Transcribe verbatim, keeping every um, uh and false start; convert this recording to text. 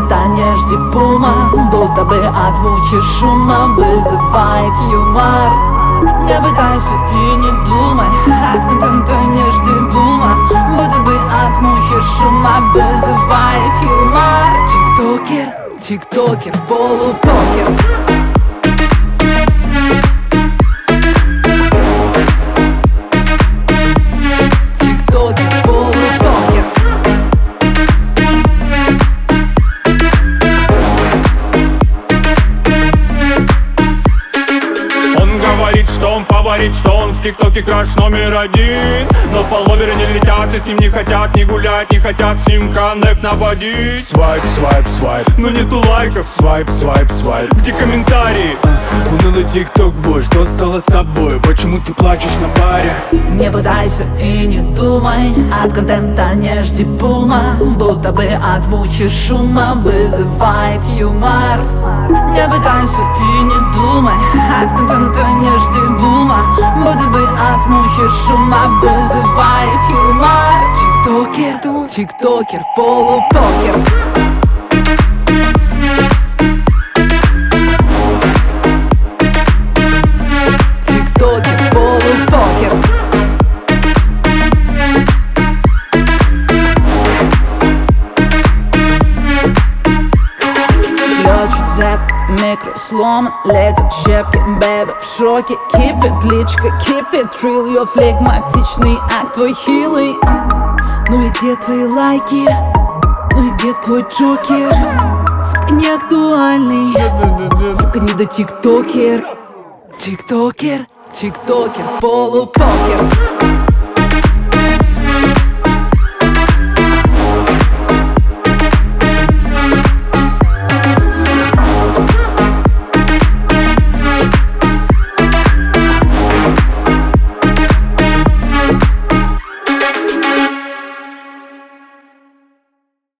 контента не жди бума, будто бы от мухи шума вызывает юмор. Не пытайся и не думай, от контента не жди бума, будто бы от мухи шума вызывает юмор. Тиктокер, тиктокер, полупокер. Фаворит, что он в ТикТоке краш номер один, но фолловеры не летят и с ним не хотят не гулять, не хотят с ним коннект наводить. Свайп, свайп, свайп, но нету лайков. Свайп, свайп, свайп, где комментарии? а, унылый ТикТок бой, что стало с тобой? Почему ты плачешь на баре? Не пытайся и не думай, от контента не жди бума, будто бы от мухи шума вызывает юмор. Не пытайся и не думай, от контента не жди бума, будто бы от мухи шума вызывает юмор. Тиктокер, тиктокер, полупокер. Тиктокер, полупокер. Лёчит веб, микро сломан, летят щепки, бэби в шоке. Кипит личка, кипит трил, её флегматичный акт твой хилый. Ну и где твои лайки? Ну и где твой джокер? Сука, не актуальный, сука, не до тиктокер. Тиктокер, тиктокер, полупокер.